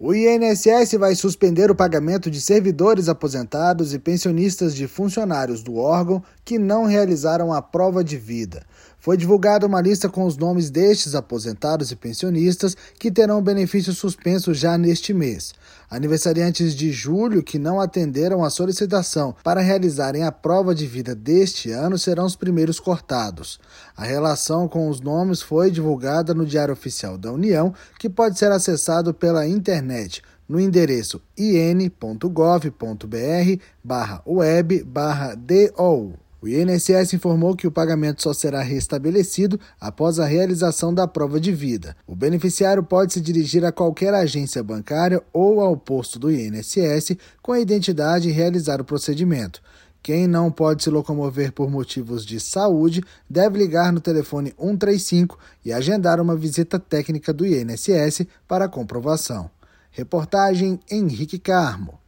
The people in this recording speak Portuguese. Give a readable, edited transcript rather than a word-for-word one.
O INSS vai suspender o pagamento de servidores aposentados e pensionistas de funcionários do órgão que não realizaram a prova de vida. Foi divulgada uma lista com os nomes destes aposentados e pensionistas que terão benefício suspenso já neste mês. Aniversariantes de julho que não atenderam a solicitação para realizarem a prova de vida deste ano serão os primeiros cortados. A relação com os nomes foi divulgada no Diário Oficial da União, que pode ser acessado pela internet no endereço in.gov.br/web/DOU. O INSS informou que o pagamento só será restabelecido após a realização da prova de vida. O beneficiário pode se dirigir a qualquer agência bancária ou ao posto do INSS com a identidade e realizar o procedimento. Quem não pode se locomover por motivos de saúde deve ligar no telefone 135 e agendar uma visita técnica do INSS para comprovação. Reportagem Henrique Carmo.